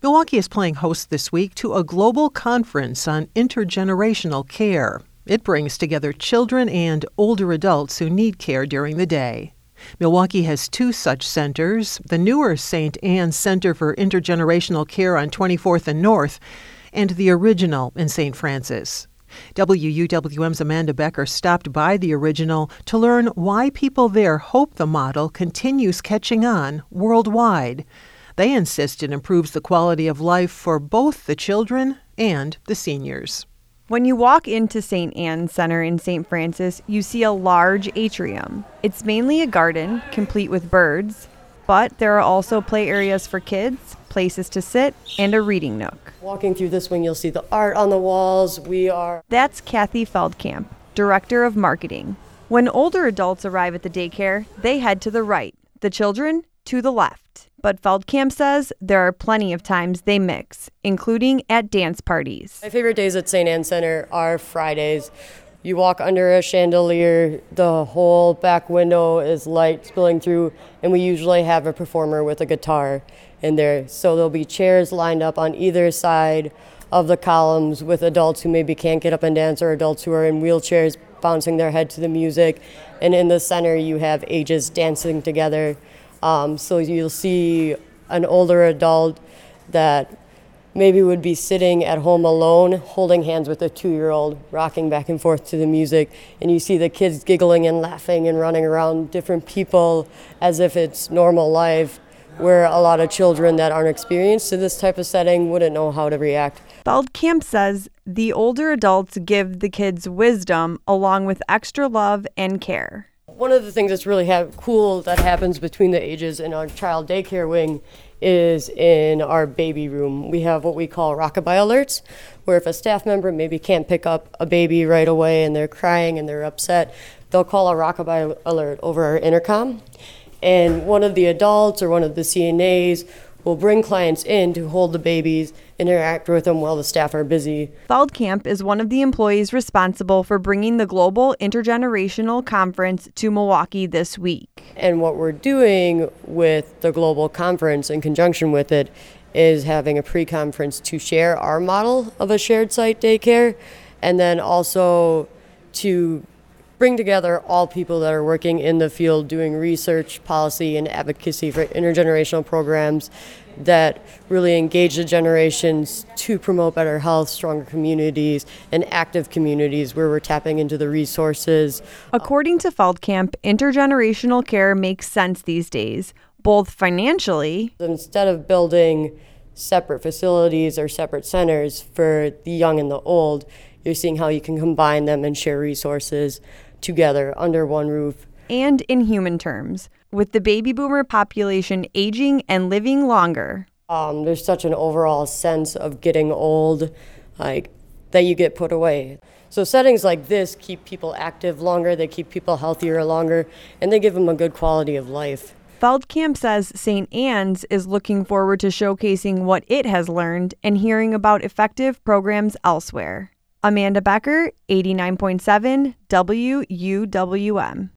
Milwaukee is playing host this week to a global conference on intergenerational care. It brings together children and older adults who need care during the day. Milwaukee has two such centers, the newer St. Anne's Center for Intergenerational Care on 24th and North, and the original in St. Francis. WUWM's Amanda Becker stopped by the original to learn why people there hope the model continues catching on worldwide. They insist it improves the quality of life for both the children and the seniors. When you walk into St. Anne's Center in St. Francis, you see a large atrium. It's mainly a garden, complete with birds, but there are also play areas for kids, places to sit, and a reading nook. Walking through this wing, you'll see the art on the walls. That's Kathy Feldkamp, Director of Marketing. When older adults arrive at the daycare, they head to the right, the children to the left. But Feldkamp says there are plenty of times they mix, including at dance parties. My favorite days at St. Anne's Center are Fridays. You walk under a chandelier, the whole back window is light spilling through, and we usually have a performer with a guitar in there. So there'll be chairs lined up on either side of the columns with adults who maybe can't get up and dance or adults who are in wheelchairs bouncing their head to the music. And in the center, you have ages dancing together. So you'll see an older adult that maybe would be sitting at home alone, holding hands with a 2-year-old, rocking back and forth to the music. And you see the kids giggling and laughing and running around different people as if it's normal life, where a lot of children that aren't experienced to this type of setting wouldn't know how to react. Feldkamp says the older adults give the kids wisdom along with extra love and care. One of the things that's really cool that happens between the ages in our child daycare wing is in our baby room. We have what we call rockabye alerts, where if a staff member maybe can't pick up a baby right away and they're crying and they're upset, they'll call a rockabye alert over our intercom. And one of the adults or one of the CNAs will bring clients in to hold the babies, interact with them while the staff are busy. Feldkamp is one of the employees responsible for bringing the Global Intergenerational Conference to Milwaukee this week. And what we're doing with the global conference in conjunction with it is having a pre-conference to share our model of a shared site daycare, and then also to bring together all people that are working in the field doing research, policy, and advocacy for intergenerational programs that really engage the generations to promote better health, stronger communities, and active communities where we're tapping into the resources. According to Feldkamp, intergenerational care makes sense these days, both financially. Instead of building separate facilities or separate centers for the young and the old, you're seeing how you can combine them and share resources together under one roof. And in human terms, with the baby boomer population aging and living longer. There's such an overall sense of getting old, that you get put away. So settings like this keep people active longer, they keep people healthier longer, and they give them a good quality of life. Feldkamp says St. Anne's is looking forward to showcasing what it has learned and hearing about effective programs elsewhere. Amanda Becker, 89.7 WUWM.